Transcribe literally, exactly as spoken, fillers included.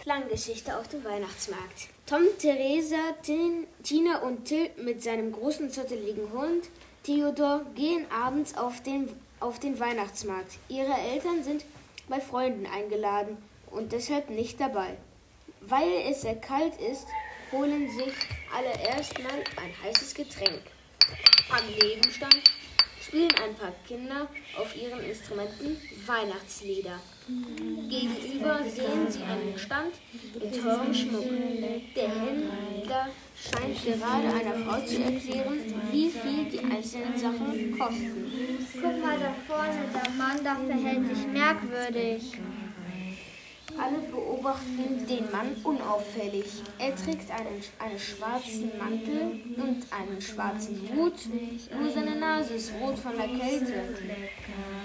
Langgeschichte auf dem Weihnachtsmarkt. Tom, Theresa, Tin, Tina und Till mit seinem großen, zotteligen Hund Theodor gehen abends auf den, auf den Weihnachtsmarkt. Ihre Eltern sind bei Freunden eingeladen und deshalb nicht dabei. Weil es sehr kalt ist, holen sich alle erstmal ein heißes Getränk. Am Nebenstand spielen ein paar Kinder auf ihren Instrumenten Weihnachtslieder. Gegenüber sehen sie einen Stand mit teurem Schmuck. Der Händler scheint gerade einer Frau zu erklären, wie viel die einzelnen Sachen kosten. Guck mal da vorne, der Mann da verhält sich merkwürdig. Alle beobachten den Mann unauffällig. Er trägt einen, einen schwarzen Mantel und einen schwarzen Hut. Nur seine Nase ist rot von der Kälte.